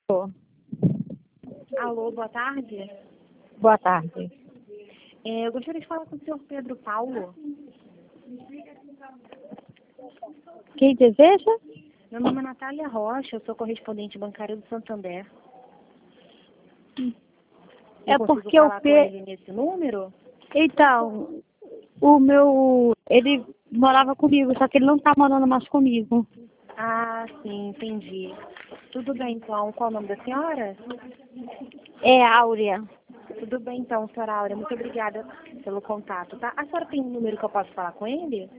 Alô, boa tarde. Boa tarde. Eu gostaria de falar com o senhor Pedro Paulo. Quem deseja? Meu nome é Natália Rocha, eu sou correspondente bancária do Santander. É Eu consigo porque falar com ele nesse número? Então, ele morava comigo, só que ele não tá morando mais comigo. Ah, sim, entendi. Tudo bem, então. Qual o nome da senhora? É Áurea. Tudo bem, então, senhora Áurea. Muito obrigada pelo contato, tá? A senhora tem um número que eu posso falar com ele?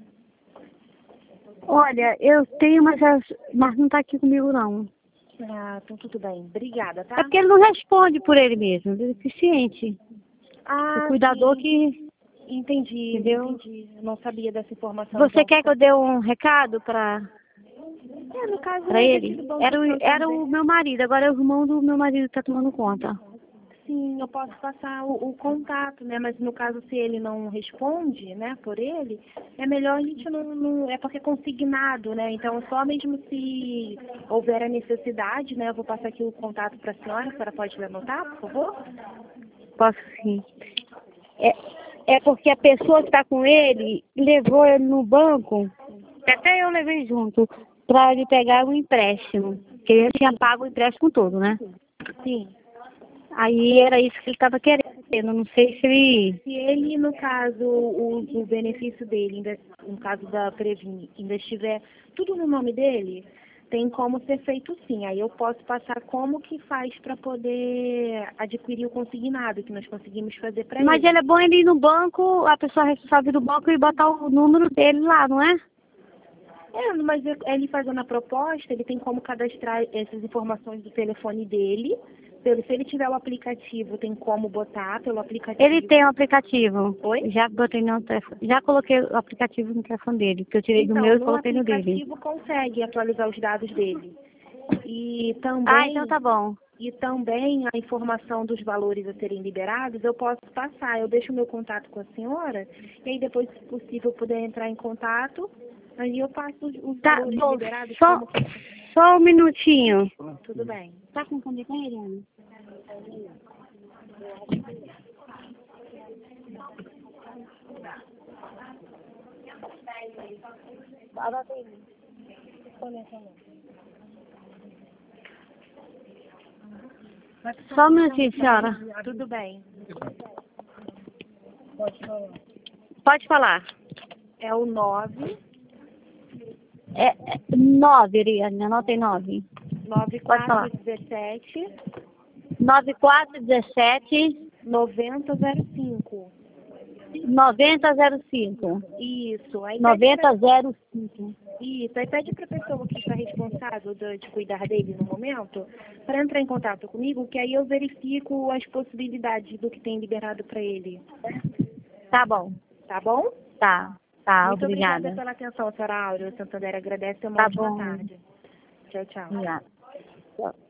Olha, eu tenho, mas não tá aqui comigo, não. Ah, então tudo bem. Obrigada, tá? É porque ele não responde por ele mesmo, ele é deficiente. Ah, O cuidador sim. que... Entendi, Entendeu? entendi. Eu não sabia dessa informação. Você Então, quer que eu dê um recado para no caso, pra é daqui ele? do Banco Era Santander. o meu marido, agora é o irmão do meu marido que tá tomando conta. Sim, eu posso passar o contato, né? Mas no caso, se ele não responde, né, por ele, é melhor a gente não. É porque é consignado, né? Então, só mesmo se houver a necessidade, né? Eu vou passar aqui o contato para a senhora pode me anotar, por favor? Posso sim. É porque a pessoa que está com ele levou ele no banco, até eu levei junto, para ele pegar um empréstimo. Porque ele tinha pago o empréstimo todo, né? Sim. Aí era isso que ele estava querendo. Não sei se ele... Se ele, no caso, o benefício dele, ainda, no caso da Previn, ainda estiver tudo no nome dele, tem como ser feito sim. Aí eu posso passar como que faz para poder adquirir o consignado, que nós conseguimos fazer para Mas ele. ele é bom ele ir no banco, a pessoa responsável do banco, e botar o número dele lá, não é? Mas ele fazendo a proposta, ele tem como cadastrar essas informações do telefone dele. Se ele tiver o aplicativo, tem como botar pelo aplicativo. Ele tem um aplicativo. Oi? Já botei no telefone. Já coloquei o aplicativo no telefone dele, que eu tirei do meu e coloquei no dele. Aplicativo consegue atualizar os dados dele. E também, Ah, então tá bom. e também a informação dos valores a serem liberados, eu posso passar. Eu deixo o meu contato com a senhora, e aí depois, se possível, puder entrar em contato, aí eu passo os Tá valores bom, liberados. só um minutinho. Tudo bem. Tá com fome com ele, Ana? Só um minutinho, senhora. Tudo bem. Pode falar. É o 9 É 9, Eliane, anotei 9. Pode falar. 9417 9417 9005. 9005. Isso. Aí 9005. Isso, aí pede para a pessoa que está responsável de cuidar dele no momento, para entrar em contato comigo, que aí eu verifico as possibilidades do que tem liberado para ele. Tá bom. Tá bom? Tá, Muito obrigada. obrigada pela atenção, senhora Áurea. O Santander agradece. Uma Tá ótima bom. tarde. Tchau, tchau. Obrigada.